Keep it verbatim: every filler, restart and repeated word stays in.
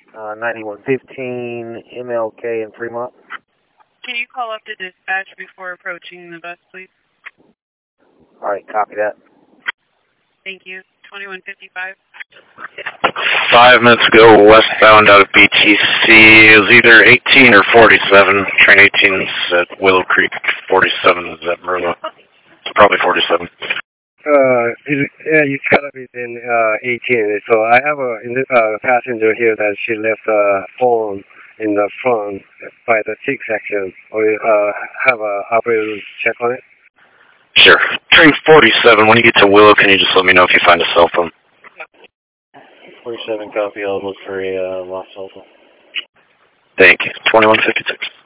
Uh, ninety-one fifteen M L K in Fremont. Can you call up to dispatch before approaching the bus, please? All right, copy that. Thank you. twenty-one fifty-five. Five minutes ago, westbound out of B T C. It was either eighteen or forty-seven. Train eighteen is at Willow Creek. forty-seven is at Merlo. It's probably forty-seven. Uh, it, yeah, you gotta be in uh, eighteen. So I have a uh, passenger here that she left a phone in the front by the sixth section. Or uh, have a operator check on it. Sure. Train forty-seven. When you get to Willow, can you just let me know if you find a cell phone? forty-seven copy. I'll look for a uh, lost cell phone. Thank you. twenty-one fifty-six.